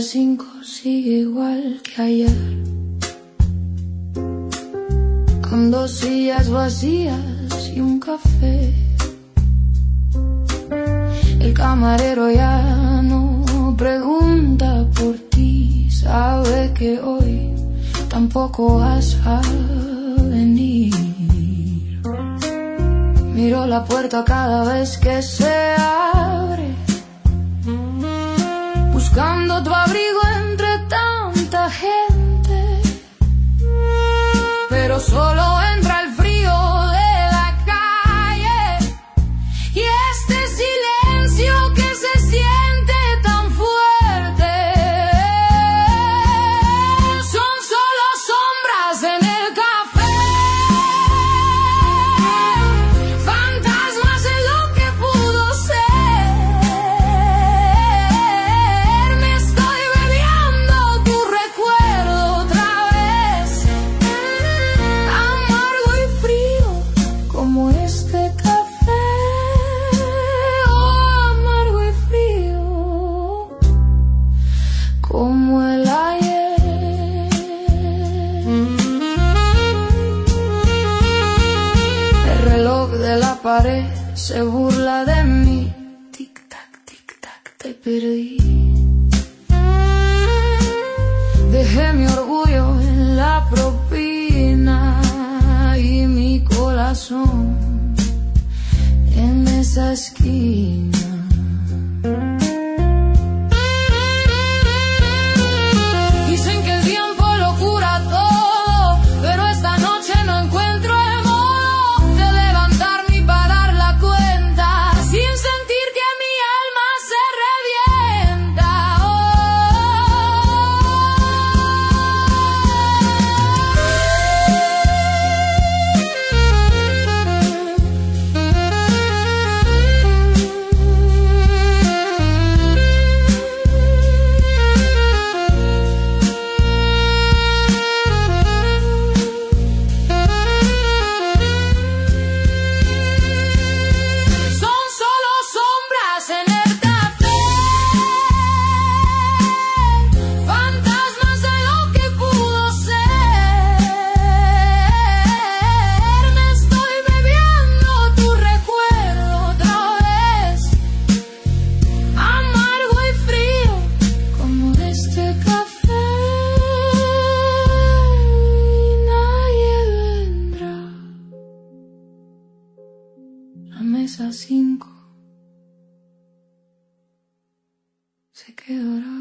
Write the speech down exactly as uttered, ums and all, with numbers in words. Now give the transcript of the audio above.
cinco sigue igual que ayer, con dos sillas vacías y un café. El camarero ya no pregunta por ti, sabe que hoy tampoco vas a venir. Miro la puerta cada vez que se abre, buscando tu abrigo entre tanta gente, pero solo entra el frío de la calle y este silencio que se siente tan fuerte. Son solo sombras en el café, fantasmas en lo que pudo ser. Me estoy bebiendo tu recuerdo otra vez, amargo y frío como este café. Oh, amargo y frío como el ayer. El reloj de la pared se burla de mí. Tic tac, tic tac, te perdí. Dejé mi orgullo en la propina y mi corazón en esa esquina. Dicen que el tiempo lo cura todo, pero esta noche no encuentro el modo de levantar ni parar la cuenta sin sentir que mi alma se revienta. Son solo sombras en el café, fantasmas de lo que pudo ser. Me estoy bebiendo tu recuerdo otra vez, amargo y frío como este café. Y nadie vendrá. La mesa cinco se quedará.